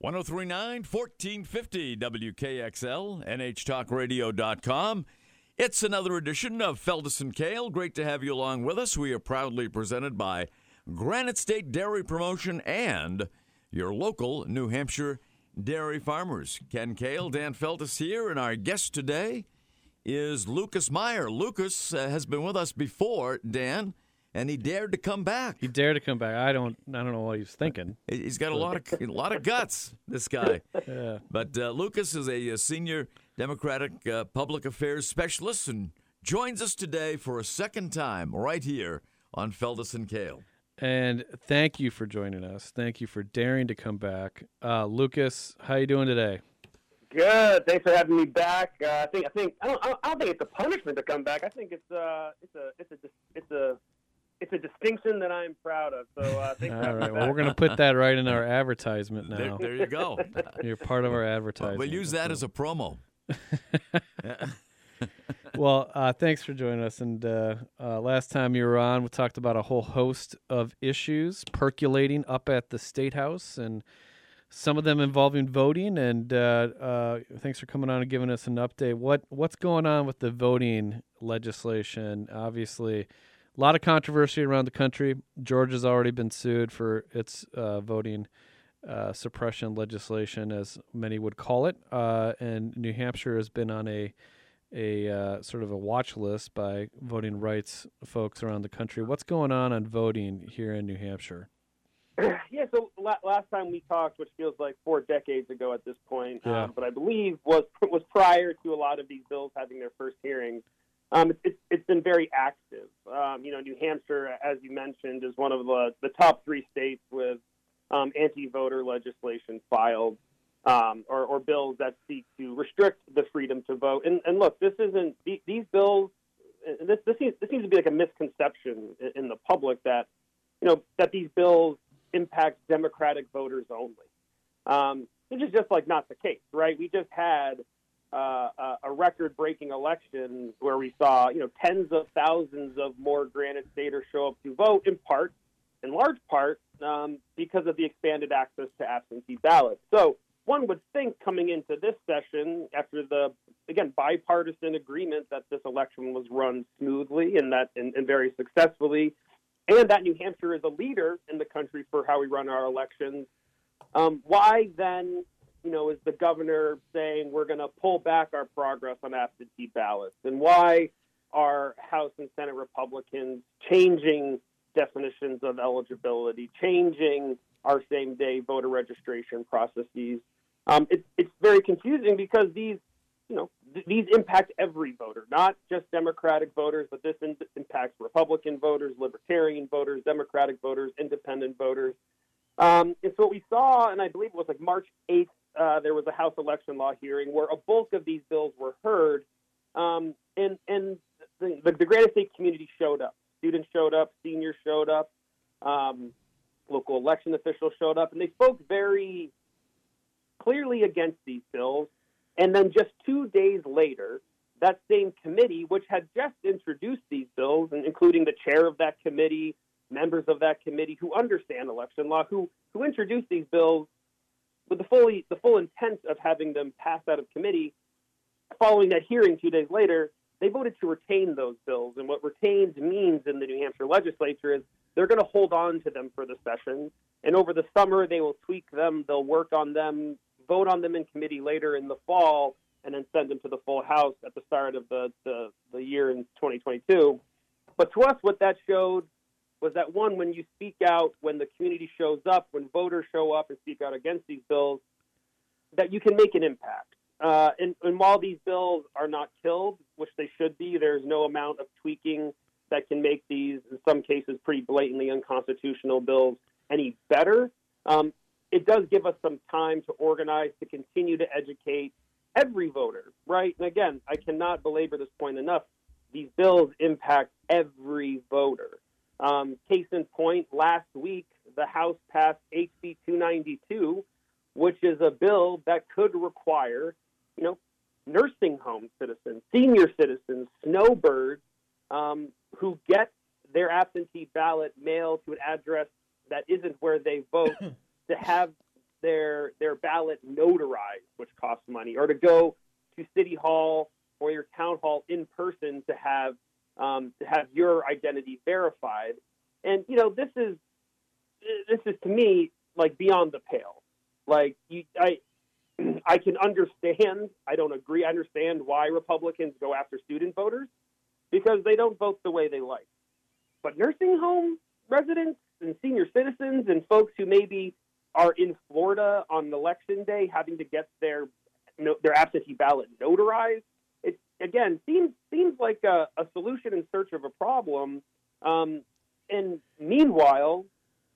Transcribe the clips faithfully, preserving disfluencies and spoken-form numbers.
one oh three point nine, fourteen fifty W K X L, N H talk radio dot com. It's another edition of Feldes and Kale. Great to have you along with us. We are proudly presented by Granite State Dairy Promotion and your local New Hampshire dairy farmers. Ken Kale, Dan Feldes here, and our guest today is Lucas Meyer. Lucas uh, has been with us before, Dan, and he dared to come back. He dared to come back. I don't. I don't know what he was thinking. He's got a lot of a lot of guts, this guy. Yeah. But uh, Lucas is a, a senior Democratic uh, public affairs specialist and joins us today for a second time right here on Feldes and Kale. And thank you for joining us. Thank you for daring to come back, uh, Lucas. How you doing today? Good. Thanks for having me back. Uh, I think. I think. I don't. I don't think it's a punishment to come back. I think it's. Uh, it's a. It's a. It's a. It's a distinction that I'm proud of. So uh, thanks for All having right. me Well, back. we're going to put that right in our advertisement There, now. there you go. You're part of our advertising. We'll use that as a promo. Well, uh, thanks for joining us. And uh, uh, last time you were on, we talked about a whole host of issues percolating up at the State House, and some of them involving voting. And uh, uh, thanks for coming on and giving us an update. What what's going on with the voting legislation? Obviously, a lot of controversy around the country. Georgia's already been sued for its uh, voting uh, suppression legislation, as many would call it, uh, and New Hampshire has been on a a uh, sort of a watch list by voting rights folks around the country. What's going on on voting here in New Hampshire? Yeah. So la- last time we talked, which feels like four decades ago at this point, Yeah. um, but I believe was was prior to a lot of these bills having their first hearings. Um, it's, it's, it's been very active. Um, you know, New Hampshire, as you mentioned, is one of the, the top three states with um, anti-voter legislation filed. Um, or, or bills that seek to restrict the freedom to vote. And, and look, this isn't these bills. This this seems, this seems to be like a misconception in, in the public that you know that these bills impact Democratic voters only. Um, this is just like not the case, right? We just had uh, a, a record-breaking election where we saw you know tens of thousands of more Granite Staters show up to vote, in part, in large part, um, because of the expanded access to absentee ballots. So. One would think coming into this session, after the, again, bipartisan agreement that this election was run smoothly and that and, and very successfully, and that New Hampshire is a leader in the country for how we run our elections, um, why then, you know, is the governor saying we're going to pull back our progress on absentee ballots? And why are House and Senate Republicans changing definitions of eligibility, changing our same-day voter registration processes? Um, it, it's very confusing because these, you know, th- these impact every voter, not just Democratic voters, but this in- impacts Republican voters, Libertarian voters, Democratic voters, Independent voters. Um, and so what we saw, and I believe it was like March eighth, uh, there was a House election law hearing where a bulk of these bills were heard, um, and and the, the, the Granite State community showed up. Students showed up, seniors showed up, um, local election officials showed up, and they spoke very clearly against these bills. And then just two days later, that same committee, which had just introduced these bills, and including the chair of that committee, members of that committee who understand election law, who who introduced these bills with the fully the full intent of having them passed out of committee, following that hearing two days later, they voted to retain those bills. And what retained means in the New Hampshire legislature is they're going to hold on to them for the session. And over the summer, they will tweak them. They'll work on them, vote on them in committee later in the fall, and then send them to the full House at the start of the, the, the year in twenty twenty-two. But to us, what that showed was that, one, when you speak out, when the community shows up, when voters show up and speak out against these bills, that you can make an impact. Uh, and, and while these bills are not killed, which they should be, there's no amount of tweaking that can make these, in some cases, pretty blatantly unconstitutional bills any better. Um, it does give us some time to organize, to continue to educate every voter, right? And again, I cannot belabor this point enough. These bills impact every voter. Um, case in point, last week, the House passed H B two ninety-two, which is a bill that could require, you know, nursing home citizens, senior citizens, snowbirds, um, who get their absentee ballot mailed to an address that isn't where they vote, to have their their ballot notarized, which costs money, or to go to City Hall or your town hall in person to have um, to have your identity verified. And you know, this is this is to me like beyond the pale. Like you, I I can understand. I don't agree. I understand why Republicans go after student voters because they don't vote the way they like. But nursing home residents and senior citizens and folks who maybe are in Florida on election day having to get their their absentee ballot notarized, it again seems seems like a, a solution in search of a problem. Um, and meanwhile,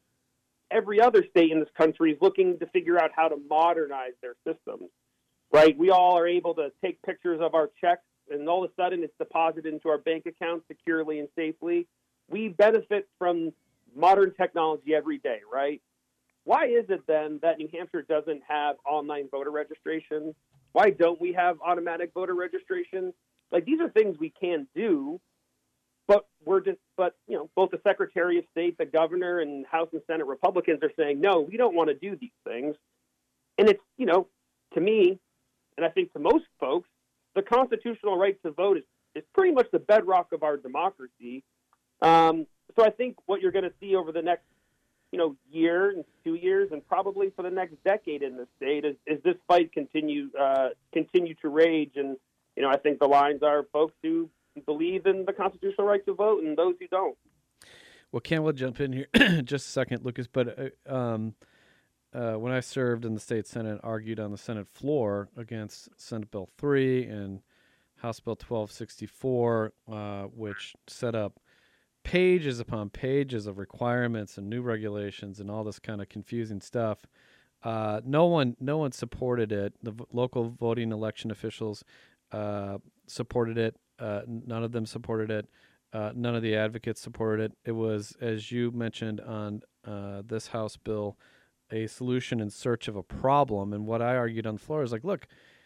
every other state in this country is looking to figure out how to modernize their systems. Right? We all are able to take pictures of our checks, and all of a sudden it's deposited into our bank account securely and safely. We benefit from modern technology every day, right? Why is it then that New Hampshire doesn't have online voter registration? Why don't we have automatic voter registration? Like, these are things we can do, but we're just, but, you know, both the Secretary of State, the governor, and House and Senate Republicans are saying, no, we don't want to do these things. And it's, you know, to me, and I think to most folks, the constitutional right to vote is, is pretty much the bedrock of our democracy. Um, so I think what you're going to see over the next, you know, year and two years, and probably for the next decade in this state, is, is this fight continue uh, continue to rage. And you know, I think the lines are folks who believe in the constitutional right to vote and those who don't. Well, Cam, we'll jump in here just a second, Lucas. But uh, um, uh, when I served in the state Senate, argued on the Senate floor against Senate Bill three and House Bill twelve sixty-four, uh, which set up pages upon pages of requirements and new regulations and all this kind of confusing stuff. Uh, no one, no one supported it. The v- local voting election officials uh, supported it. Uh, none of them supported it. Uh, none of the advocates supported it. It was, as you mentioned on uh, this House bill, a solution in search of a problem. And what I argued on the floor is like, look,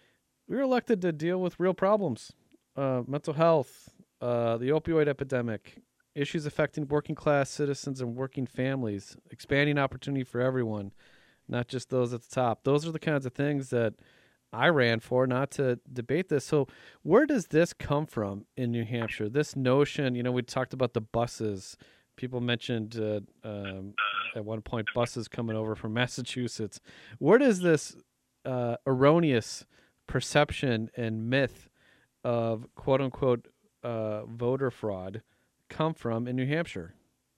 we were elected to deal with real problems, uh, mental health, uh, the opioid epidemic, issues affecting working class citizens and working families, expanding opportunity for everyone, not just those at the top. Those are the kinds of things that I ran for, not to debate this. So where does this come from in New Hampshire? This notion, you know, we talked about the buses. People mentioned uh, um, at one point buses coming over from Massachusetts. Where does this uh, erroneous perception and myth of quote unquote uh, voter fraud come from in New Hampshire?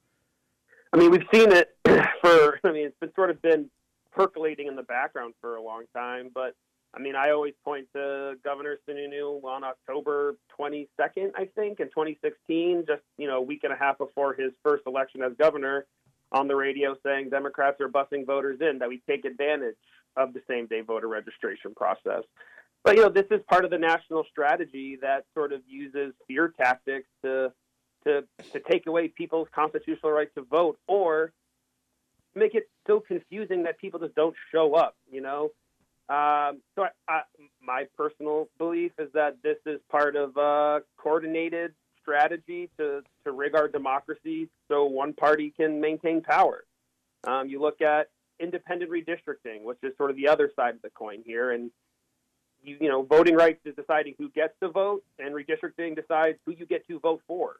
I mean, we've seen it for, I mean, it's been sort of been percolating in the background for a long time. But, I mean, I always point to Governor Sununu on October twenty-second, I think, in twenty sixteen, just, you know, a week and a half before his first election as governor, on the radio saying Democrats are busing voters in, that we take advantage of the same-day voter registration process. But, you know, this is part of the national strategy that sort of uses fear tactics to To, to take away people's constitutional right to vote, or make it so confusing that people just don't show up, you know? Um, so I, I, my personal belief is that this is part of a coordinated strategy to, to rig our democracy so one party can maintain power. Um, you look at independent redistricting, which is sort of the other side of the coin here, and you, you know, voting rights is deciding who gets to vote, and redistricting decides who you get to vote for.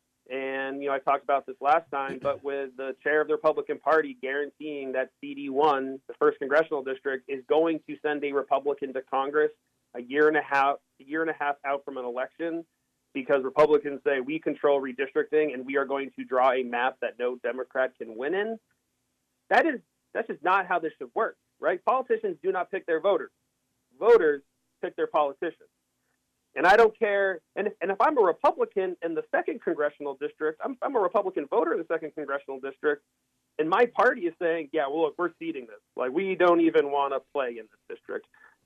And, you know, I talked about this last time, but with the chair of the Republican Party guaranteeing that C D one, the first congressional district, is going to send a Republican to Congress a year and a half, a year and a half out from an election, because Republicans say we control redistricting and we are going to draw a map that no Democrat can win in. That is, that's just not how this should work, right? Politicians do not pick their voters. Voters pick their politicians. And I don't care. And if, and if I'm a Republican in the second congressional district, I'm, I'm a Republican voter in the second congressional district, and my party is saying, yeah, well, look, we're ceding this. Like, we don't even want to play in this district.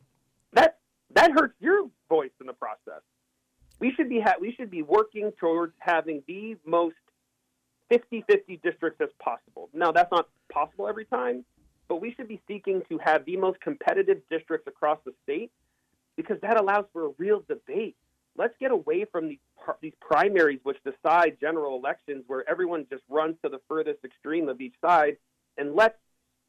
That that hurts your voice in the process. We should be ha- we should be working towards having the most fifty-fifty districts as possible. Now, that's not possible every time, but we should be seeking to have the most competitive districts across the state, because that allows for a real debate. Let's get away from these these primaries, which decide general elections, where everyone just runs to the furthest extreme of each side, and let's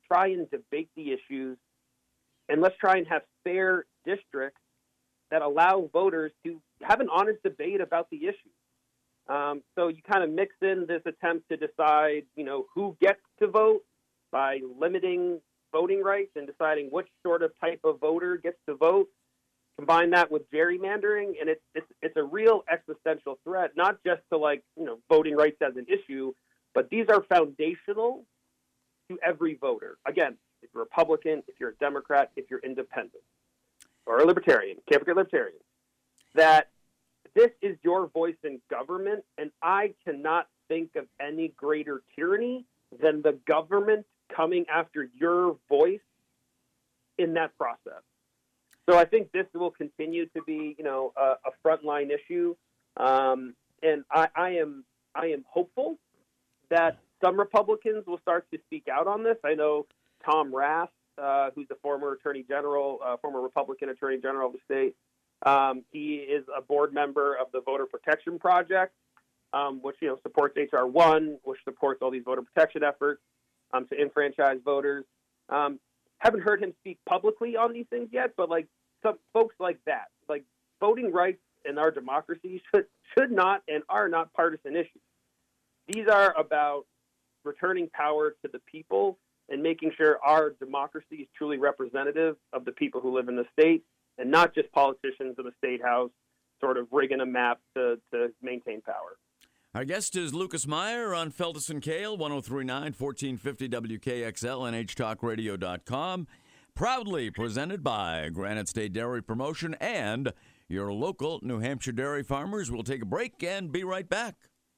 try and debate the issues, and let's try and have fair districts that allow voters to have an honest debate about the issues. Um, so you kind of mix in this attempt to decide, you know, who gets to vote by limiting voting rights and deciding which sort of type of voter gets to vote. Combine that with gerrymandering, and it's it's it's a real existential threat, not just to, like, you know, voting rights as an issue, but these are foundational to every voter. Again, if you're a Republican, if you're a Democrat, if you're independent, or a libertarian, can't forget libertarian, that this is your voice in government, and I cannot think of any greater tyranny than the government coming after your voice in that process. So I think this will continue to be, you know, a, a frontline issue, um, and I, I am I am hopeful that some Republicans will start to speak out on this. I know Tom Rath, uh, who's the former Attorney General, uh, former Republican Attorney General of the state. Um, he is a board member of the Voter Protection Project, um, which, you know, supports H R one, which supports all these voter protection efforts um, to enfranchise voters. Um, haven't heard him speak publicly on these things yet, but like some folks like that, like voting rights in our democracy should should not and are not partisan issues. These are about returning power to the people and making sure our democracy is truly representative of the people who live in the state, and not just politicians in the state house sort of rigging a map to, to maintain power. Our guest is Lucas Meyer on Feltus and Kale, one oh three point nine, fourteen fifty W K X L, N H talk radio dot com. Proudly presented by Granite State Dairy Promotion and your local New Hampshire dairy farmers. We'll take a break and be right back.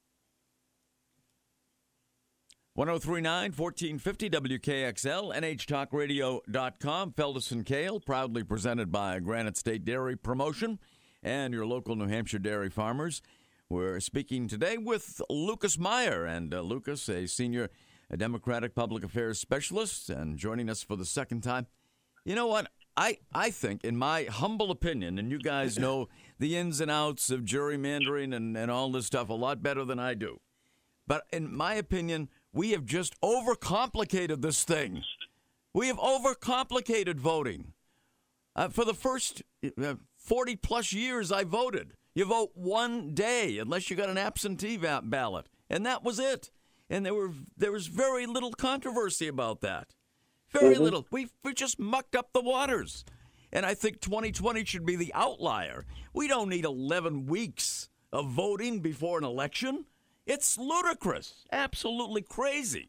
one oh three point nine, fourteen fifty W K X L, N H talk radio dot com. Feltus and Kale, proudly presented by Granite State Dairy Promotion and your local New Hampshire dairy farmers. We're speaking today with Lucas Meyer, and uh, Lucas, a senior a Democratic public affairs specialist, and joining us for the second time. You know what? I, I think, in my humble opinion, and you guys know the ins and outs of gerrymandering and, and all this stuff a lot better than I do, but in my opinion, we have just overcomplicated this thing. We have overcomplicated voting. Uh, for the first uh, forty-plus years I voted. You vote one day unless you got an absentee va- ballot, and that was it. And there were there was very little controversy about that. Very mm-hmm. little. We we just mucked up the waters. And I think twenty twenty should be the outlier. We don't need eleven weeks of voting before an election. It's ludicrous. Absolutely crazy.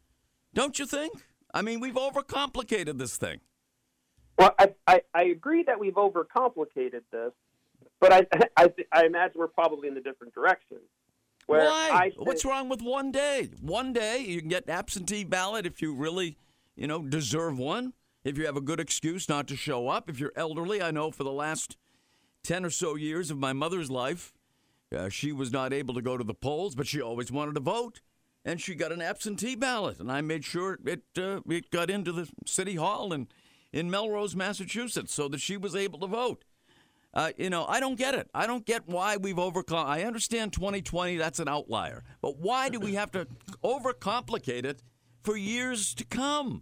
Don't you think? I mean, we've overcomplicated this thing. Well, I, I, I agree that we've overcomplicated this, but I I, I imagine we're probably in the different direction. Where Why? I think, What's wrong with one day? One day you can get an absentee ballot if you really, you know, deserve one. If you have a good excuse not to show up. If you're elderly, I know for the last ten or so years of my mother's life, uh, she was not able to go to the polls, but she always wanted to vote, and she got an absentee ballot, and I made sure it uh, it got into the city hall in in Melrose, Massachusetts, so that she was able to vote. Uh, you know, I don't get it. I don't get why we've overcome. I understand twenty twenty, that's an outlier. But why do we have to overcomplicate it for years to come?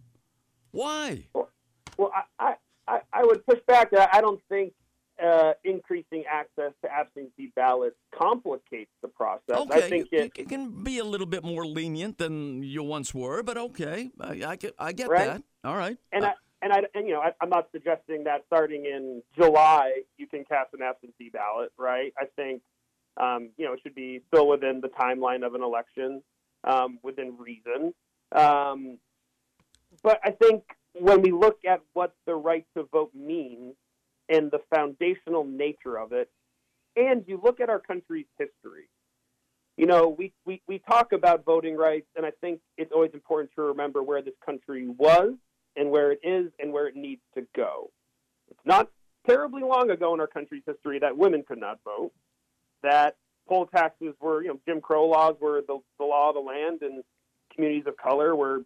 Why? Well, well I, I, I would push back. I don't think uh, increasing access to absentee ballots complicates the process. Okay, I think you, it, you can be a little bit more lenient than you once were, but okay. I, I, get, I get right? that. All right. And uh, I, And I, and you know, I, I'm not suggesting that starting in July you can cast an absentee ballot, right? I think, um, you know, it should be still within the timeline of an election, um, within reason. Um, but I think when we look at what the right to vote means and the foundational nature of it, and you look at our country's history, you know, we, we, we talk about voting rights, and I think it's always important to remember where this country was and where it is and where it needs to go. It's not terribly long ago in our country's history that women could not vote, that poll taxes were, you know, Jim Crow laws were the, the law of the land, and communities of color were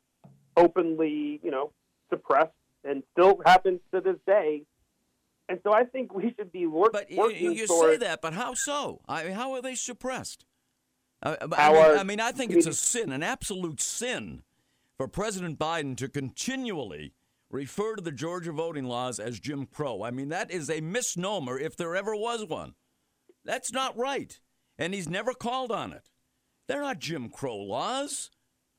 openly, you know, suppressed, and still happens to this day. And so I think we should be work, but working you, you toward, say that, but how so? I mean, how are they suppressed? Uh, I, How mean, are- I mean, I think it's a sin, an absolute sin, for President Biden to continually refer to the Georgia voting laws as Jim Crow. I mean, that is a misnomer if there ever was one. That's not right. And he's never called on it. They're not Jim Crow laws.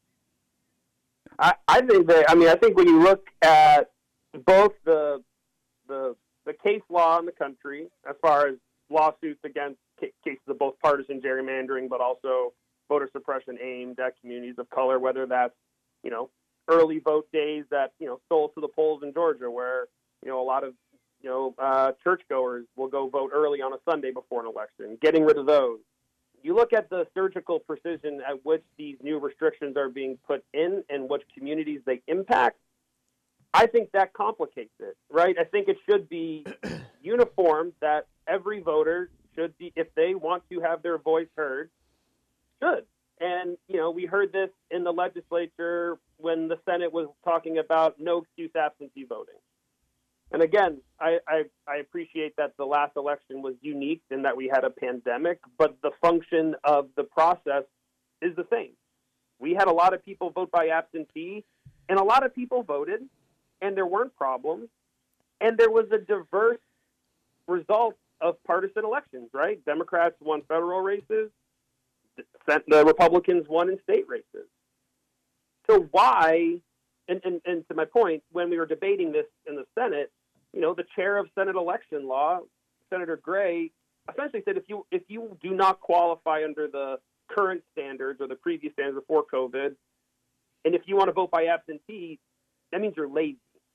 I, I think that, I mean, I think when you look at both the, the, the case law in the country, as far as lawsuits against ca- cases of both partisan gerrymandering, but also voter suppression aimed at communities of color, whether that's, you know, early vote days that, you know, stole to the polls in Georgia, where, you know, a lot of, you know, uh, churchgoers will go vote early on a Sunday before an election, getting rid of those. You look at the surgical precision at which these new restrictions are being put in and which communities they impact, I think that complicates it, right? I think it should be uniform that every voter should be, if they want to have their voice heard, should. And, you know, we heard this in the legislature when the Senate was talking about no excuse absentee voting. And again, I, I, I appreciate that the last election was unique in that we had a pandemic, but the function of the process is the same. We had a lot of people vote by absentee, and a lot of people voted, and there weren't problems, and there was a diverse result of partisan elections, right? Democrats won federal races, the Republicans won in state races. So why, and, and, and to my point, when we were debating this in the Senate, you know, the chair of Senate election law, Senator Gray, essentially said if you if you do not qualify under the current standards or the previous standards before COVID, and if you want to vote by absentee, that means you're lazy.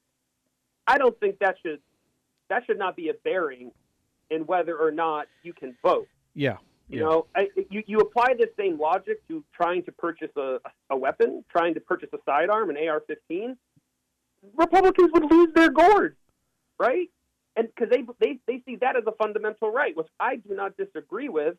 I don't think that should that should not be a bearing in whether or not you can vote. Yeah. You yeah. know, I, you, you apply the same logic to trying to purchase a, a weapon, trying to purchase a sidearm, an A R fifteen. Republicans would lose their gourd, right? And because they, they they see that as a fundamental right, which I do not disagree with.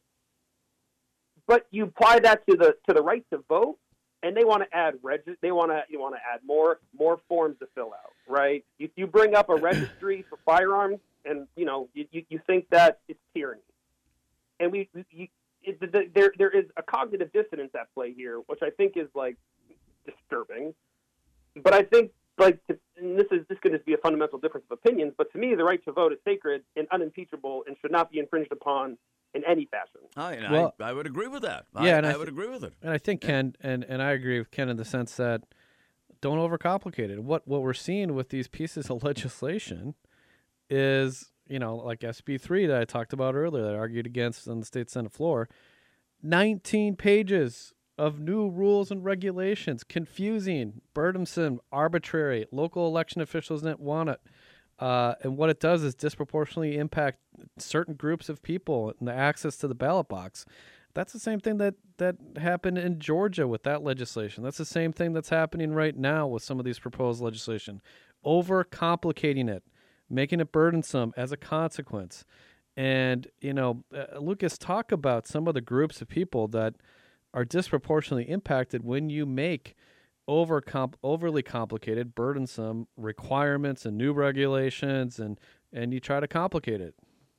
But you apply that to the to the right to vote, and they want to add reg- they want to you want to add more more forms to fill out, right? You you bring up a registry for firearms, and you know you, you, you think that it's tyranny. And we, you, it, the, there, there is a cognitive dissonance at play here, which I think is like disturbing. But I think, like, to, and this is this could just be a fundamental difference of opinions. But to me, the right to vote is sacred and unimpeachable, and should not be infringed upon in any fashion. I, and well, I, I would agree with that. Yeah, I, and I, I th- would agree with it. And I think Ken, and, and I agree with Ken in the sense that don't overcomplicate it. What what we're seeing with these pieces of legislation is, you know, like S B three that I talked about earlier that I argued against on the state Senate floor, nineteen pages of new rules and regulations, confusing, burdensome, arbitrary. Local election officials didn't want it. Uh, and what it does is disproportionately impact certain groups of people and the access to the ballot box. That's the same thing that, that happened in Georgia with that legislation. That's the same thing that's happening right now with some of these proposed legislation. Overcomplicating it, making it burdensome as a consequence. And, you know, uh, Lucas, talk about some of the groups of people that are disproportionately impacted when you make over comp- overly complicated, burdensome requirements and new regulations, and, and you try to complicate it.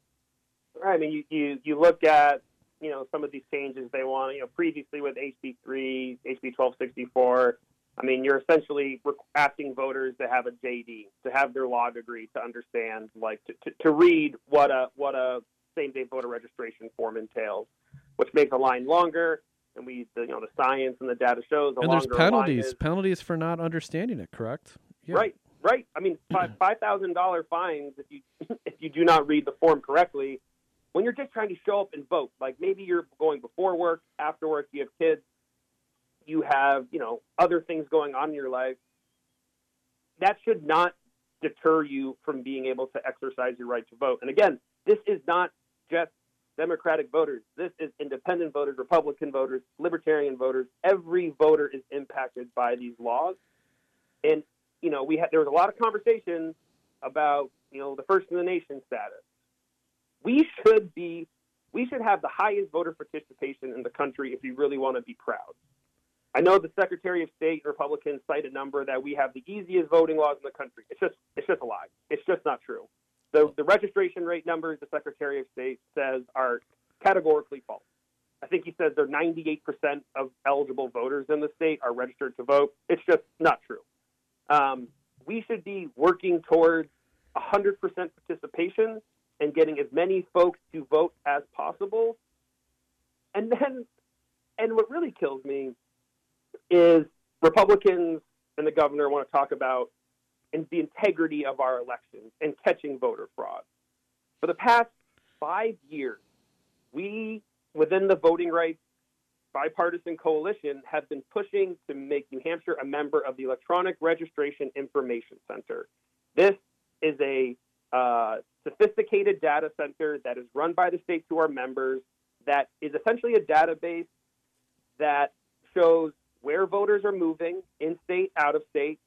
I mean, you, you, you look at, you know, some of these changes they want, you know, previously with H B three, H B twelve sixty-four, I mean, you're essentially asking voters to have a J D, to have their law degree, to understand, like, to, to, to read what a what a same-day voter registration form entails, which makes a line longer. And we, the, you know, the science and the data shows the and longer there's penalties, line is, penalties for not understanding it. Correct? Yeah. Right, right. I mean, five five thousand dollar fines if you if you do not read the form correctly. When you're just trying to show up and vote, like maybe you're going before work, after work, you have kids. You have, you know, other things going on in your life. That should not deter you from being able to exercise your right to vote. And again, this is not just Democratic voters. This is independent voters, Republican voters, Libertarian voters. Every voter is impacted by these laws. And, you know, we had there was a lot of conversation about, you know, the first in the nation status. We should be, we should have the highest voter participation in the country if you really want to be proud. I know the Secretary of State Republicans cite a number that we have the easiest voting laws in the country. It's just it's just a lie. It's just not true. The the registration rate numbers the Secretary of State says are categorically false. I think he says they're ninety-eight percent of eligible voters in the state are registered to vote. It's just not true. Um, we should be working towards one hundred percent participation and getting as many folks to vote as possible. And then, and what really kills me is Republicans and the governor want to talk about and the integrity of our elections and catching voter fraud. For the past five years, we, within the Voting Rights Bipartisan Coalition, have been pushing to make New Hampshire a member of the Electronic Registration Information Center. This is a uh, sophisticated data center that is run by the state to our members, that is essentially a database that shows where voters are moving, in-state, out-of-state,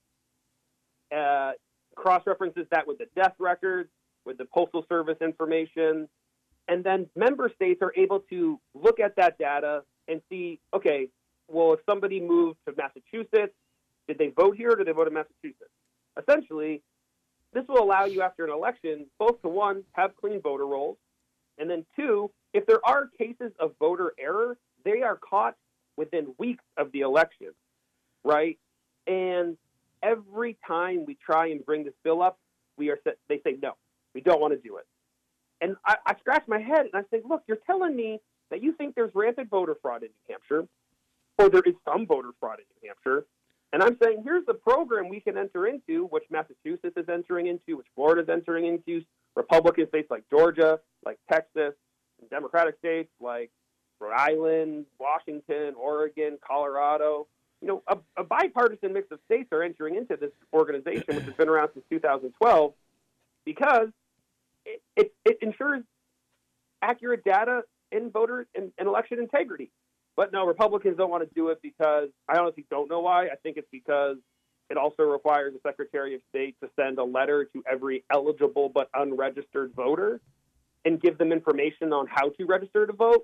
uh, cross-references that with the death records, with the Postal Service information, and then member states are able to look at that data and see, okay, well, if somebody moved to Massachusetts, did they vote here or did they vote in Massachusetts? Essentially, this will allow you after an election both to, one, have clean voter rolls, and then two, if there are cases of voter error, they are caught within weeks of the election, right? And every time we try and bring this bill up, we are they say, no, we don't want to do it. And I, I scratch my head and I say, look, you're telling me that you think there's rampant voter fraud in New Hampshire, or there is some voter fraud in New Hampshire. And I'm saying, here's the program we can enter into, which Massachusetts is entering into, which Florida is entering into, Republican states like Georgia, like Texas, and Democratic states like Rhode Island, Washington, Oregon, Colorado. You know, a, a bipartisan mix of states are entering into this organization, which has been around since two thousand twelve, because it, it, it ensures accurate data in voter and, and election integrity. But no, Republicans don't want to do it because I honestly don't know why. I think it's because it also requires the Secretary of State to send a letter to every eligible but unregistered voter and give them information on how to register to vote.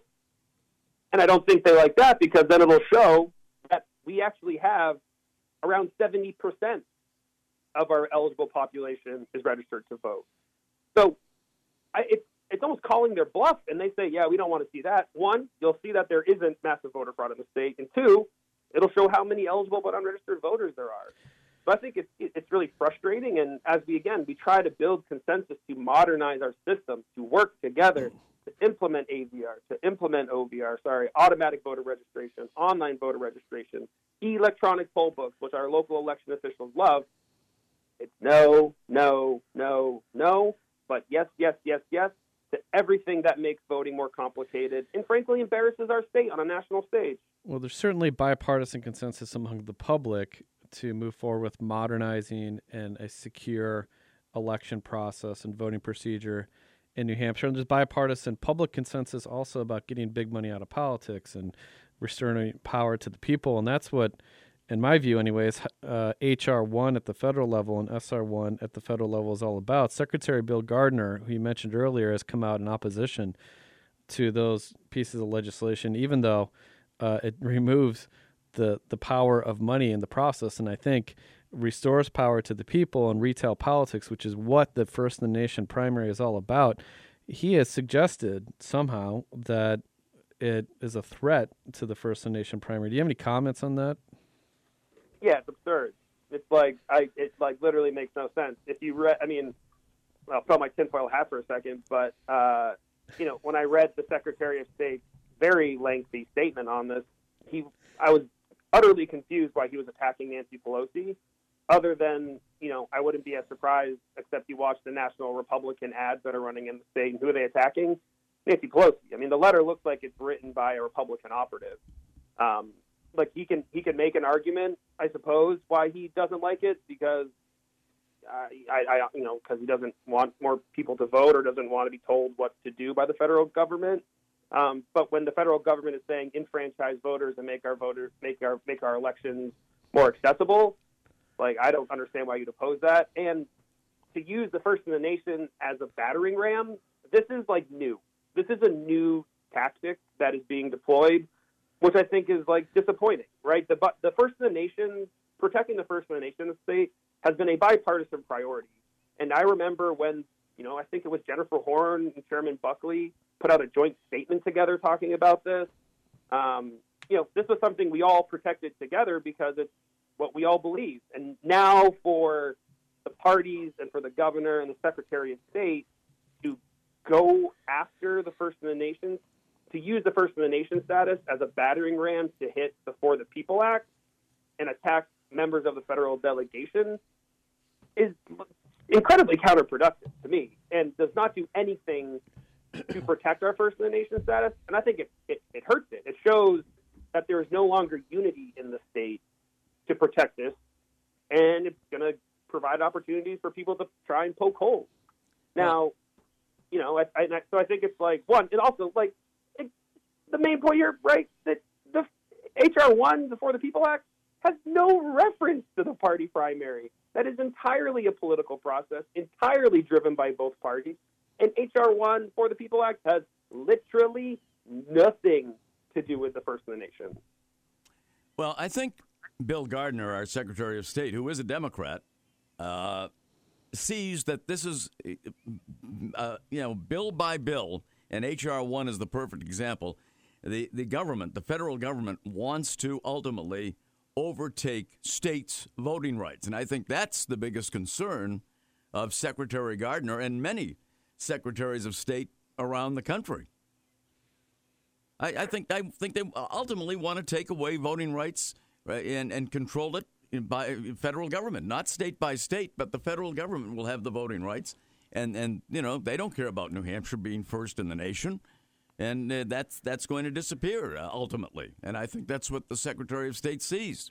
And I don't think they like that, because then it'll show that we actually have around seventy percent of our eligible population is registered to vote. So I, it's, it's almost calling their bluff, and they say, yeah, we don't want to see that. One, you'll see that there isn't massive voter fraud in the state, and two, it'll show how many eligible but unregistered voters there are. So I think it's, it's really frustrating, and as we, again, we try to build consensus to modernize our system, to work together, to implement A V R, to implement O V R, sorry, automatic voter registration, online voter registration, electronic poll books, which our local election officials love. It's no, no, no, no, but yes, yes, yes, yes, to everything that makes voting more complicated and frankly embarrasses our state on a national stage. Well, there's certainly bipartisan consensus among the public to move forward with modernizing and a secure election process and voting procedure in New Hampshire. And there's bipartisan public consensus also about getting big money out of politics and restoring power to the people. And that's what, in my view anyways, uh, H R one at the federal level and S R one at the federal level is all about. Secretary Bill Gardner, who you mentioned earlier, has come out in opposition to those pieces of legislation, even though uh, it removes the, the power of money in the process, and I think restores power to the people and retail politics, which is what the First in the Nation primary is all about. He has suggested somehow that it is a threat to the First in the Nation primary. Do you have any comments on that? Yeah, it's absurd. It's like I. It like literally makes no sense. If you read, I mean, I'll throw my tinfoil hat for a second, but uh, you know, when I read the Secretary of State's very lengthy statement on this, he, I was utterly confused why he was attacking Nancy Pelosi. Other than, you know, I wouldn't be as surprised, except you watch the national Republican ads that are running in the state, and who are they attacking? Nancy Pelosi. I mean, the letter looks like it's written by a Republican operative. Um, like he can he can make an argument, I suppose, why he doesn't like it, because uh, I, I you know because he doesn't want more people to vote or doesn't want to be told what to do by the federal government. Um, but when the federal government is saying enfranchise voters and make our voters make our make our elections more accessible, like I don't understand why you'd oppose that. And to use the First in the Nation as a battering ram, this is like new. This is a new tactic that is being deployed, which I think is like disappointing, right? The the First in the Nation, protecting the First in the Nation state has been a bipartisan priority. And I remember when, you know, I think it was Jennifer Horn and Chairman Buckley put out a joint statement together talking about this. Um, you know, this was something we all protected together because it's what we all believe. And now for the parties and for the governor and the Secretary of State to go after the First in the Nation, to use the First in the Nation status as a battering ram to hit the For the People Act and attack members of the federal delegation is incredibly counterproductive to me and does not do anything to protect our First in the Nation status. And I think it, it, it hurts it. It shows that there is no longer unity in the state to protect this, and it's going to provide opportunities for people to try and poke holes. Now, you know, I, I, so I think it's like, one, and also, like, it, the main point here, right, that the H R one, the For the People Act, has no reference to the party primary. That is entirely a political process, entirely driven by both parties. And H R one, For the People Act, has literally nothing to do with the First in the Nation. Well, I think Bill Gardner, our Secretary of State, who is a Democrat, uh, sees that this is, uh, you know, bill by bill, and H R one is the perfect example. The, the government, the federal government, wants to ultimately overtake states' voting rights. And I think that's the biggest concern of Secretary Gardner and many secretaries of state around the country. I, I think I think they ultimately want to take away voting rights, right, and, and control it by federal government, not state by state, but the federal government will have the voting rights. And, and you know, they don't care about New Hampshire being first in the nation. And uh, that's that's going to disappear uh, ultimately. And I think that's what the Secretary of State sees.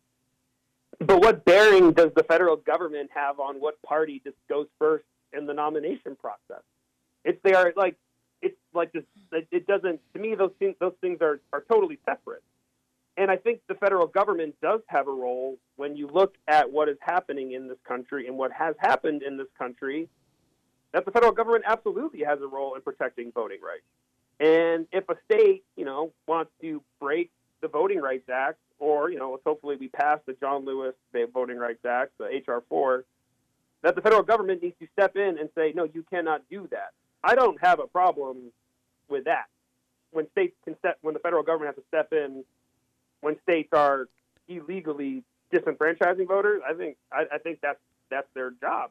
But what bearing does the federal government have on what party just goes first in the nomination process? It's they are like it's like this. It doesn't to me. Those things those things are, are totally separate. And I think the federal government does have a role when you look at what is happening in this country and what has happened in this country. That the federal government absolutely has a role in protecting voting rights. And if a state, you know, wants to break the Voting Rights Act, or, you know, let's hopefully we pass the John Lewis Voting Rights Act, the H R four, that the federal government needs to step in and say, no, you cannot do that. I don't have a problem with that. When states can step, when the federal government has to step in, when states are illegally disenfranchising voters, I think I, I think that's that's their job.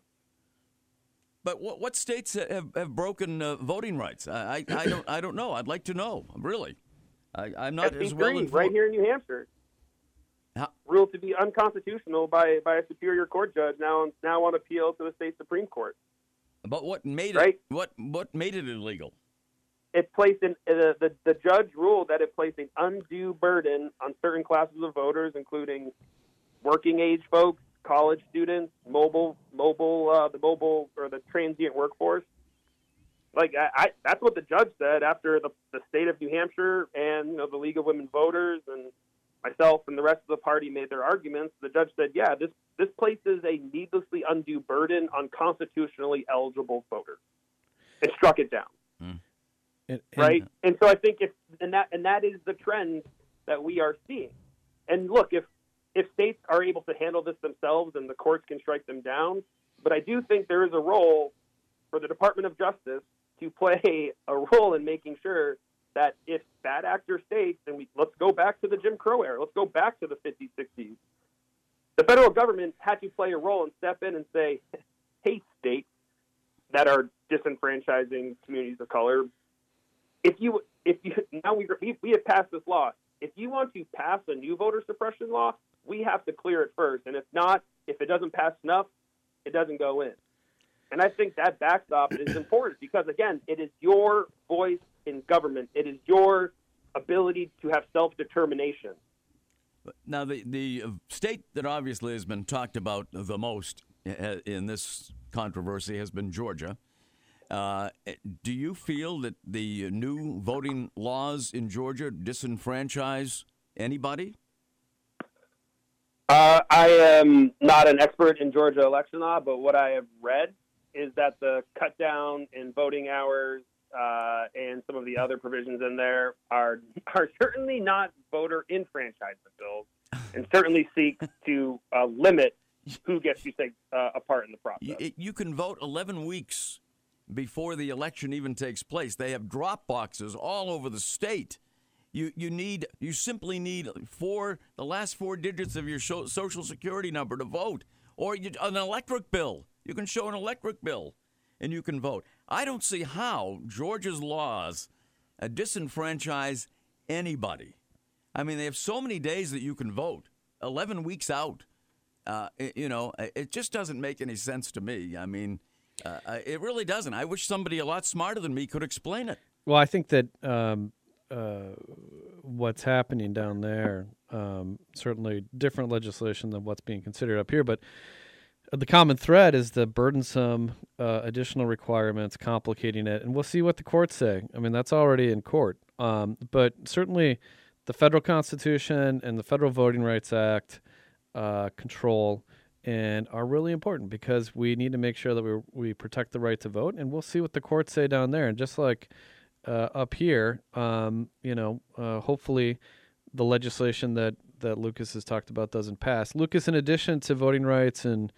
But what, what states have, have broken uh, voting rights? I, I I don't I don't know. I'd like to know. Really, I, I'm not as well informed. Right here in New Hampshire, How? ruled to be unconstitutional by, by a superior court judge now now on appeal to the state Supreme Court. But what made right? it what what made it illegal? It placed in uh, the the judge ruled that it placed an undue burden on certain classes of voters, including working age folks, college students, mobile, mobile, uh, the mobile or the transient workforce. Like I, I, that's what the judge said after the, the state of New Hampshire and you know the League of Women Voters and myself and the rest of the party made their arguments. The judge said, yeah, this this places a needlessly undue burden on constitutionally eligible voters, and struck it down. Mm. And, and, right, and so I think if and that and that is the trend that we are seeing. And look, if if states are able to handle this themselves, then the courts can strike them down. But I do think there is a role for the Department of Justice to play a role in making sure that if bad actor states, and we let's go back to the Jim Crow era, let's go back to the fifties, sixties, the federal government had to play a role and step in and say, hey, states that are disenfranchising communities of color, if you if you now we we have passed this law. If you want to pass a new voter suppression law, we have to clear it first. And if not, if it doesn't pass enough, it doesn't go in. And I think that backstop is important because, again, it is your voice in government. It is your ability to have self-determination. Now, the, the state that obviously has been talked about the most in this controversy has been Georgia. Uh, do you feel that the new voting laws in Georgia disenfranchise anybody? Uh, I am not an expert in Georgia election law, but what I have read is that the cut down in voting hours uh, and some of the other provisions in there are are certainly not voter enfranchisement bills, and certainly seek to uh, limit who gets to take uh, a part in the process. You, you can vote eleven weeks before the election even takes place. They have drop boxes all over the state, You you need you simply need four the last four digits of your sho- social security number to vote, or you, an electric bill. You can show an electric bill, and you can vote. I don't see how Georgia's laws uh, disenfranchise anybody. I mean, they have so many days that you can vote, eleven weeks out. Uh, it, you know, it just doesn't make any sense to me. I mean, uh, it really doesn't. I wish somebody a lot smarter than me could explain it. Well, I think that um, uh, what's happening down there, um, certainly different legislation than what's being considered up here, but the common thread is the burdensome uh, additional requirements, complicating it, and we'll see what the courts say. I mean, that's already in court. Um, but certainly the federal Constitution and the Federal Voting Rights Act uh, control and are really important because we need to make sure that we we protect the right to vote, and we'll see what the courts say down there. And just like uh, up here, um, you know, uh, hopefully the legislation that, that Lucas has talked about doesn't pass. Lucas, in addition to voting rights and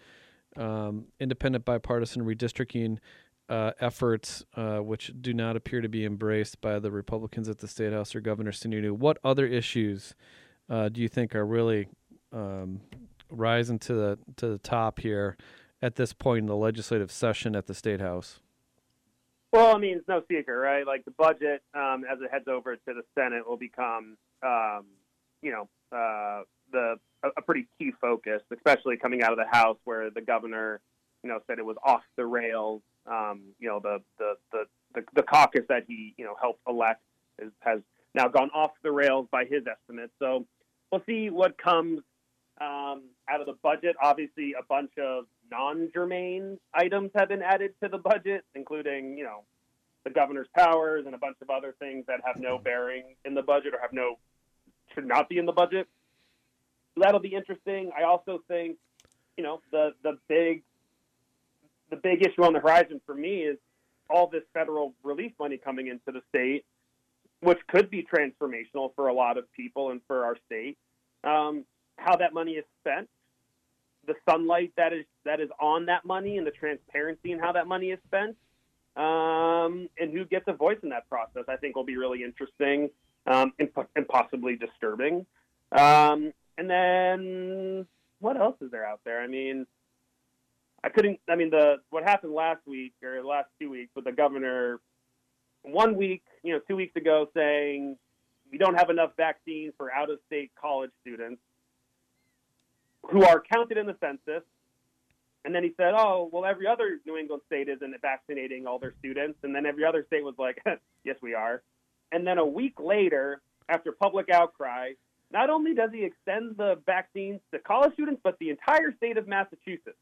um, independent bipartisan redistricting uh, efforts, uh, which do not appear to be embraced by the Republicans at the State House or Governor Sununu, what other issues uh, do you think are really um, rising to the to the top here at this point in the legislative session at the State House? Well, I mean, it's no secret, right? Like the budget, um, as it heads over to the Senate, will become, um, you know, uh, the a, a pretty key focus, especially coming out of the House, where the governor, you know, said it was off the rails. Um, you know, the the, the the the caucus that he, you know, helped elect is, has now gone off the rails by his estimates. So we'll see what comes um, out of the budget. Obviously, a bunch of non-germane items have been added to the budget, including, you know, the governor's powers and a bunch of other things that have no bearing in the budget or have no, should not be in the budget. So that'll be interesting. I also think, you know, the, the big, the big issue on the horizon for me is all this federal relief money coming into the state, which could be transformational for a lot of people and for our state. Um, how that money is spent, the sunlight that is that is on that money, and the transparency in how that money is spent, um, and who gets a voice in that process, I think will be really interesting um, and, and possibly disturbing. Um, and then what else is there out there? I mean, I couldn't. I mean, the what happened last week or the last two weeks with the governor, one week, you know, two weeks ago, saying we don't have enough vaccines for out-of-state college students who are counted in the census. And then he said, oh, well, every other New England state isn't vaccinating all their students. And then every other state was like, yes, we are. And then a week later, after public outcry, not only does he extend the vaccines to college students, but the entire state of Massachusetts.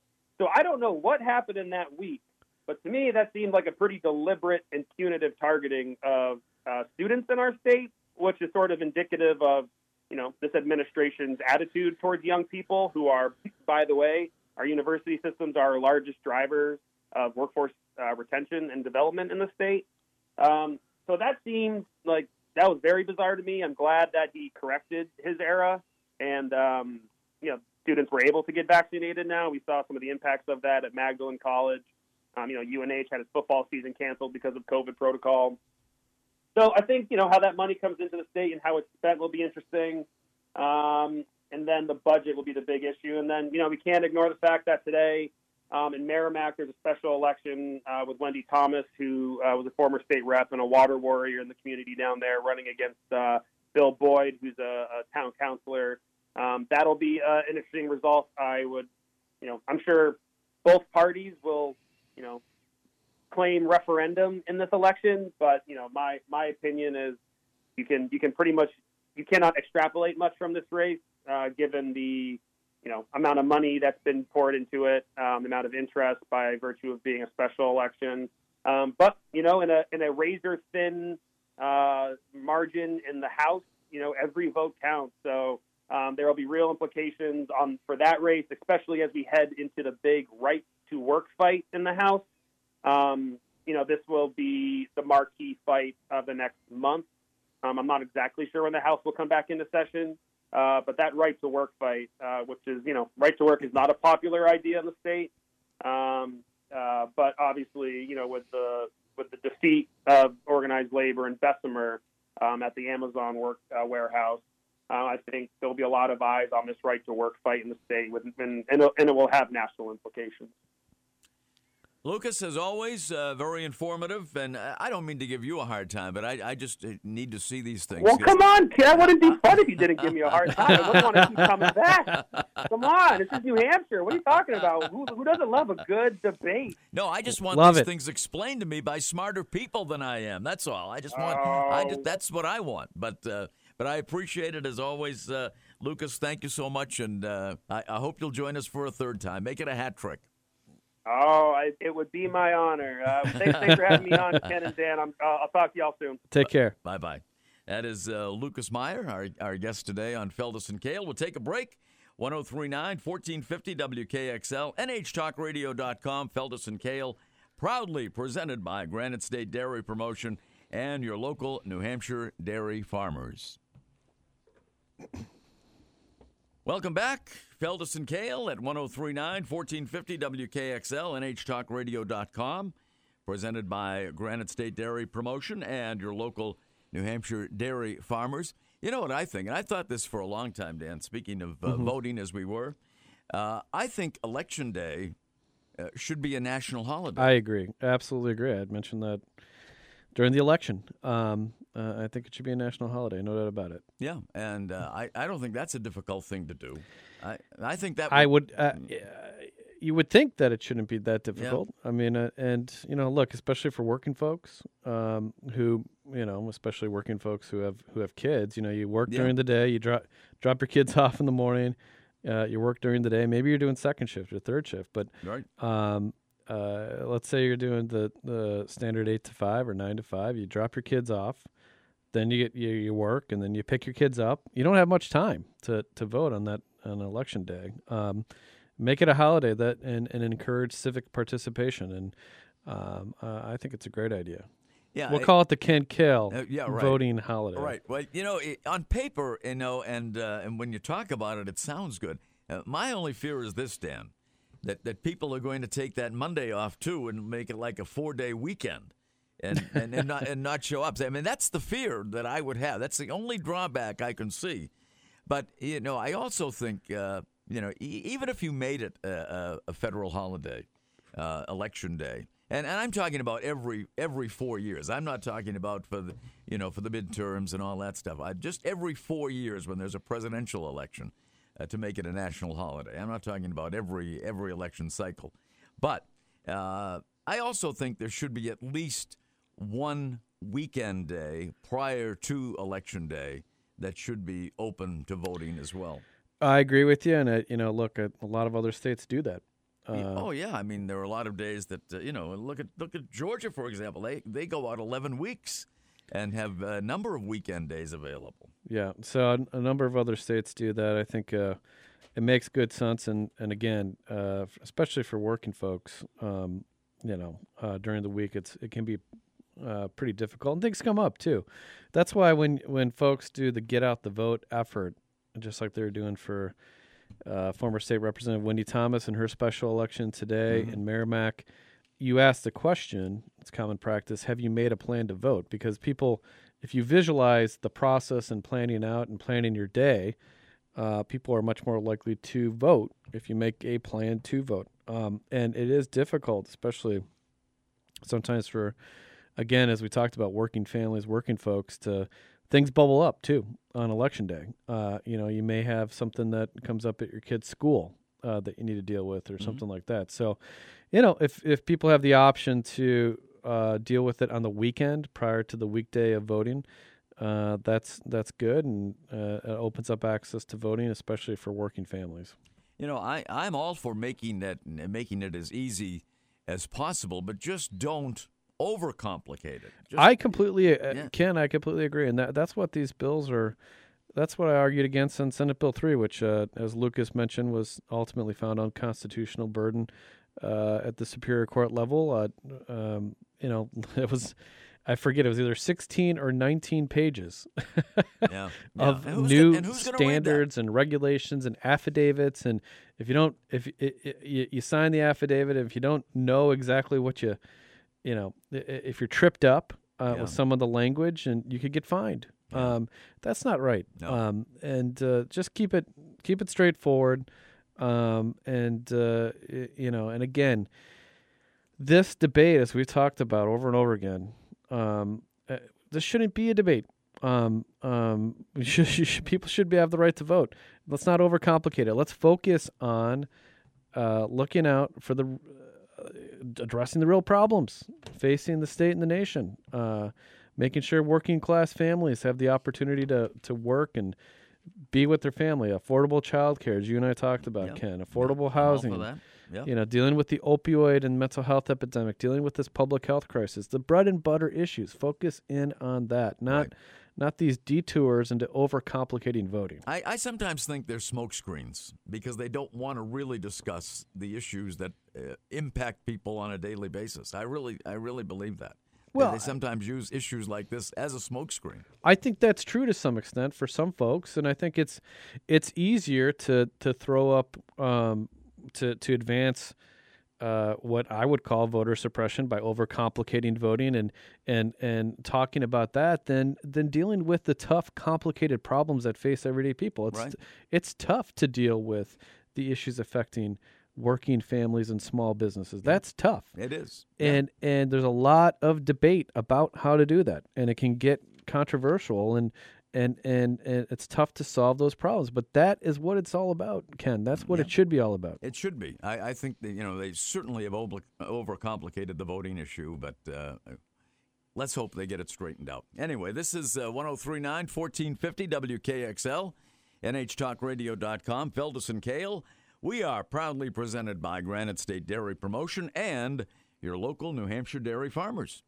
So I don't know what happened in that week, but to me, that seemed like a pretty deliberate and punitive targeting of uh, students in our state, which is sort of indicative of, you know, this administration's attitude towards young people who are, by the way, our university systems are our largest drivers of workforce uh, retention and development in the state. Um, so that seems like that was very bizarre to me. I'm glad that he corrected his error and, um, you know, students were able to get vaccinated now. We saw some of the impacts of that at Magdalen College. Um, you know, U N H had its football season canceled because of COVID protocol. So I think, you know, how that money comes into the state and how it's spent will be interesting. Um, and then the budget will be the big issue. And then, you know, we can't ignore the fact that today um, in Merrimack, there's a special election uh, with Wendy Thomas, who uh, was a former state rep and a water warrior in the community down there, running against uh, Bill Boyd, who's a, a town councilor. Um, that'll be uh, an interesting result. I would, you know, I'm sure both parties will, you know, claim referendum in this election, but you know, my my opinion is you can you can pretty much you cannot extrapolate much from this race, uh, given the you know amount of money that's been poured into it, um, the amount of interest by virtue of being a special election. Um, but you know, in a in a razor thin uh, margin in the House, you know, every vote counts. So um, there will be real implications on for that race, especially as we head into the big right to work fight in the House. Um, you know, this will be the marquee fight of the next month. Um, I'm not exactly sure when the House will come back into session, uh, but that right to work fight, uh, which is, you know, right to work is not a popular idea in the state. Um, uh, but obviously, you know, with the with the defeat of organized labor and Bessemer, um, at the Amazon work uh, warehouse. Uh, I think there'll be a lot of eyes on this right to work fight in the state, with, and, and, and it will have national implications. Lucas, as always, uh, very informative, and I don't mean to give you a hard time, but I, I just need to see these things. Well, come on, kid. That wouldn't be fun if you didn't give me a hard time. I wouldn't want to keep coming back. Come on. This is New Hampshire. What are you talking about? Who, who doesn't love a good debate? No, I just want Love these it. things explained to me by smarter people than I am. That's all. I just want. I just, that's what I want. But uh, but I appreciate it as always, uh, Lucas. Thank you so much, and uh, I, I hope you'll join us for a third time. Make it a hat trick. Oh, I, it would be my honor. Uh, thanks, thanks for having me on, Ken and Dan. I'm, uh, I'll talk to y'all soon. Take care. Bye-bye. That is uh, Lucas Meyer, our, our guest today on Feldes and Kale. We'll take a break. one oh three point nine, fourteen fifty W K X L, N H talk radio dot com, Feldes and Kale, proudly presented by Granite State Dairy Promotion and your local New Hampshire dairy farmers. Welcome back. Feldes and Kale at one oh three point nine, fourteen fifty W K X L, N H talk radio dot com, presented by Granite State Dairy Promotion and your local New Hampshire dairy farmers. You know what I think, and I thought this for a long time, Dan, speaking of uh, mm-hmm. voting as we were, uh, I think Election Day uh, should be a national holiday. I agree. Absolutely agree. I had mentioned that during the election. Um, uh, I think it should be a national holiday, no doubt about it. Yeah, and uh, I, I don't think that's a difficult thing to do. I I think that would, I would. Uh, you would think that it shouldn't be that difficult. Yeah. I mean, uh, and you know, look, especially for working folks um, who, you know, especially working folks who have who have kids. You know, you work Yeah. during the day, you drop drop your kids off in the morning, uh, you work during the day. Maybe you're doing second shift or third shift, but right. um, uh, let's say you're doing the the standard eight to five or nine to five. You drop your kids off. Then you get you, you work, and then you pick your kids up. You don't have much time to, to vote on that on election day. Um, make it a holiday that and, and encourage civic participation, and um, uh, I think it's a great idea. Yeah, we'll I, call it the Ken Kale uh, yeah, right. voting holiday. Right. Well, you know, it, on paper, you know, and uh, and when you talk about it, it sounds good. Uh, my only fear is this, Dan, that that people are going to take that Monday off too and make it like a four day weekend. and, and, and, not, and not show up. I mean, that's the fear that I would have. That's the only drawback I can see. But, you know, I also think, uh, you know, e- even if you made it a, a federal holiday, uh, election day, and, and I'm talking about every every four years. I'm not talking about for the, you know, for the midterms and all that stuff. I, just every four years when there's a presidential election uh, to make it a national holiday. I'm not talking about every every election cycle. But uh, I also think there should be at least one weekend day prior to Election Day that should be open to voting as well. I agree with you, and uh, you know, look, uh, a lot of other states do that. Uh, oh yeah, I mean there are a lot of days that uh, you know. Look at look at Georgia, for example. They they go out eleven weeks and have a number of weekend days available. Yeah, so a, a number of other states do that. I think uh, it makes good sense, and and again, uh, especially for working folks, um, you know, uh, during the week, it's it can be Uh, pretty difficult, and things come up too. That's why when when folks do the get out the vote effort, just like they're doing for uh, former state representative Wendy Thomas in her special election today mm-hmm. in Merrimack, you ask the question, it's common practice, have you made a plan to vote? Because people, if you visualize the process and planning out and planning your day, uh, people are much more likely to vote if you make a plan to vote. Um, and it is difficult, especially sometimes for Again, as we talked about, working families, working folks, to things bubble up too on election day. Uh, you know, you may have something that comes up at your kid's school uh, that you need to deal with, or mm-hmm. something like that. So, you know, if if people have the option to uh, deal with it on the weekend prior to the weekday of voting, uh, that's that's good, and uh, it opens up access to voting, especially for working families. You know, I I'm all for making that making it as easy as possible, but just don't overcomplicated. Just, I completely, uh, yeah. Ken, I completely agree. And that, that's what these bills are, that's what I argued against on Senate Bill three, which, uh, as Lucas mentioned, was ultimately found unconstitutional burden uh, at the Superior Court level. Uh, um, you know, it was, I forget, it was either sixteen or nineteen pages yeah. of yeah. And new gonna, and standards and regulations and affidavits. And if you don't, if it, it, you, you sign the affidavit, if you don't know exactly what you, You know, if you're tripped up uh, Yeah. with some of the language, and you could get fined. Yeah. Um, that's not right. No. Um, and uh, just keep it keep it straightforward. Um, and uh, y- you know, and again, this debate, as we've talked about over and over again, um, uh, this shouldn't be a debate. Um, um, we should, you should, people should be have the right to vote. Let's not overcomplicate it. Let's focus on uh, looking out for the uh, addressing the real problems facing the state and the nation. Uh, making sure working class families have the opportunity to to work and be with their family. Affordable child care, as you and I talked about, Yep. Ken. Yep. Affordable I'm all housing. for that. Yep. You know, dealing with the opioid and mental health epidemic, dealing with this public health crisis, the bread and butter issues. Focus in on that, not Right. not these detours into overcomplicating voting. I, I sometimes think they're smoke screens because they don't want to really discuss the issues that uh, impact people on a daily basis. I really, I really believe that. Well, they sometimes use issues like this as a smokescreen. I think that's true to some extent for some folks, and I think it's it's easier to to throw up um, to to advance uh, what I would call voter suppression by overcomplicating voting and and and talking about that than than dealing with the tough, complicated problems that face everyday people. It's Right. it's tough to deal with the issues affecting working families and small businesses. That's tough. It is. Yeah. And and there's a lot of debate about how to do that, and it can get controversial, and and and, and it's tough to solve those problems. But that is what it's all about, Ken. That's what Yeah. it should be all about. It should be. I, I think that, you know, they certainly have over, overcomplicated the voting issue, but uh, let's hope they get it straightened out. Anyway, this is uh, one oh three point nine, fourteen fifty W K X L, N H talk radio dot com, Feldes and Kale. We are proudly presented by Granite State Dairy Promotion and your local New Hampshire dairy farmers.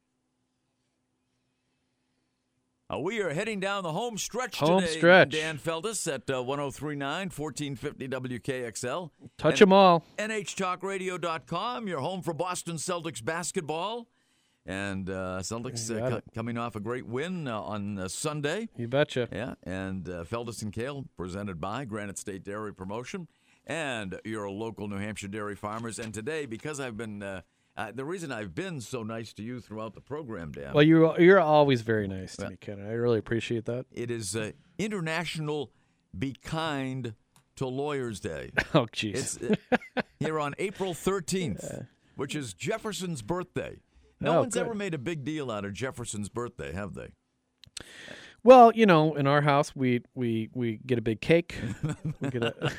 Uh, we are heading down the home stretch Home today, stretch. Dan Feldes, at uh, one oh three point nine, fourteen fifty W K X L. Touch them all. N H talk radio dot com, your home for Boston Celtics basketball. And uh, Celtics You uh, got co- it. coming off a great win uh, on uh, Sunday. You betcha. Yeah, and uh, Feldes and Kale presented by Granite State Dairy Promotion and your local New Hampshire dairy farmers. And today, because I've been, uh, uh, the reason I've been so nice to you throughout the program, Dan, Well, you're you're always very nice to Yeah. me, Ken. I really appreciate that. it is uh, International Be Kind to Lawyers Day. Oh, jeez. It's uh, here on April thirteenth, which is Jefferson's birthday. No Oh, one's good. ever made a big deal out of Jefferson's birthday, have they? Well, you know, in our house, we we we get a big cake. We get a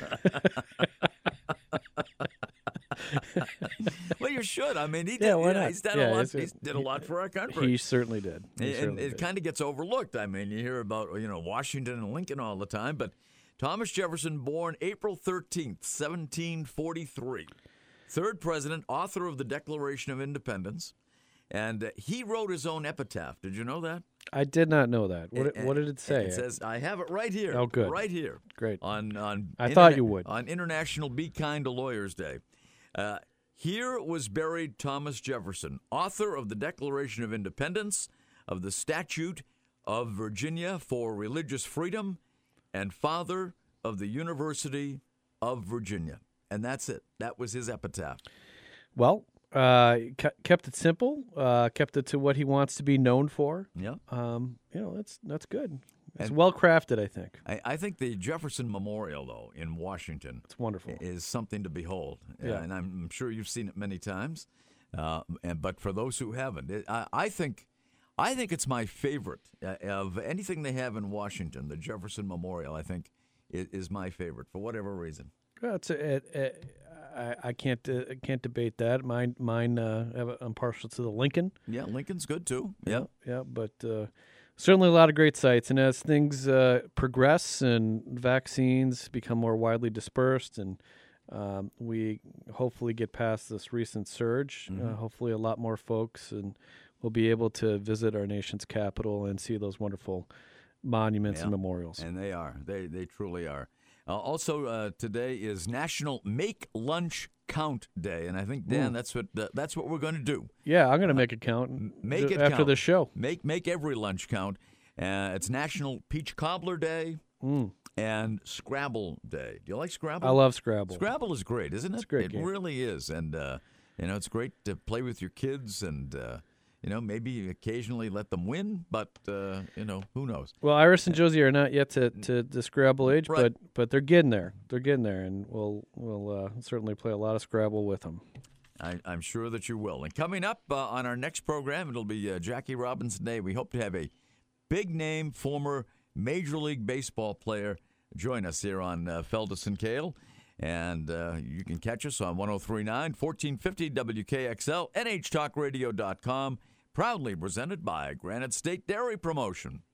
Well, you should. I mean, he did. Yeah, why you know, not? He's done Yeah, a lot. he's- He's did a lot for our country. he certainly did. He and certainly it did. kind of gets overlooked. I mean, you hear about you know Washington and Lincoln all the time, but Thomas Jefferson, born April thirteenth, seventeen forty-three, third president, author of the Declaration of Independence, and uh, he wrote his own epitaph. Did you know that? I did not know that. What Uh, what did it say? It says, "I have it right here." Oh, good. Right here. Great. On on. I thought you would. On International Be Kind to Lawyers Day. Uh, Here was buried Thomas Jefferson, author of the Declaration of Independence, of the Statute of Virginia for Religious Freedom, and father of the University of Virginia. And that's it. That was his epitaph. Well, uh, ke- kept it simple. Uh, kept it to what he wants to be known for. Yeah. Um, you know, that's that's good. It's And- well crafted, I think. I, I think the Jefferson Memorial, though, in Washington, It's wonderful. is something to behold. Uh, Yeah. and I'm sure you've seen it many times. Uh, and but for those who haven't, it, I, I think I think it's my favorite uh, of anything they have in Washington. The Jefferson Memorial, I think, is, is my favorite for whatever reason. Well, it's a, it, it, I, I can't uh, can't debate that. Mine mine uh, have a, I'm partial to the Lincoln. Yeah, Lincoln's good too. Yeah. Yeah, but uh, certainly a lot of great sites. And as things uh, progress and vaccines become more widely dispersed, and um, we hopefully get past this recent surge, uh, Mhm. hopefully a lot more folks and will be able to visit our nation's capital and see those wonderful monuments Yeah. and memorials. And they are. They they truly are. Uh, also, uh, today is National Make Lunch Count Day, and I think Dan, Mm. that's what uh, that's what we're going to do. Yeah, I'm going to make it count and make do- it after count. the show. Make make every lunch count. Uh, it's National Peach Cobbler Day Mm. and Scrabble Day. Do you like Scrabble? I love Scrabble. Scrabble is great, isn't it? It's a great It game. really is, and uh, you know it's great to play with your kids and uh, you know, maybe occasionally let them win, but, uh, you know, who knows? Well, Iris and Josie are not yet to, to the Scrabble age, Right. but but they're getting there. They're getting there, and we'll we'll uh, certainly play a lot of Scrabble with them. I, I'm sure that you will. And coming up uh, on our next program, it'll be uh, Jackie Robinson Day. We hope to have a big-name former Major League Baseball player join us here on uh, Feldes and Kale. And uh, you can catch us on one oh three point nine, fourteen fifty W K X L, N H talk radio dot com, proudly presented by Granite State Dairy Promotion.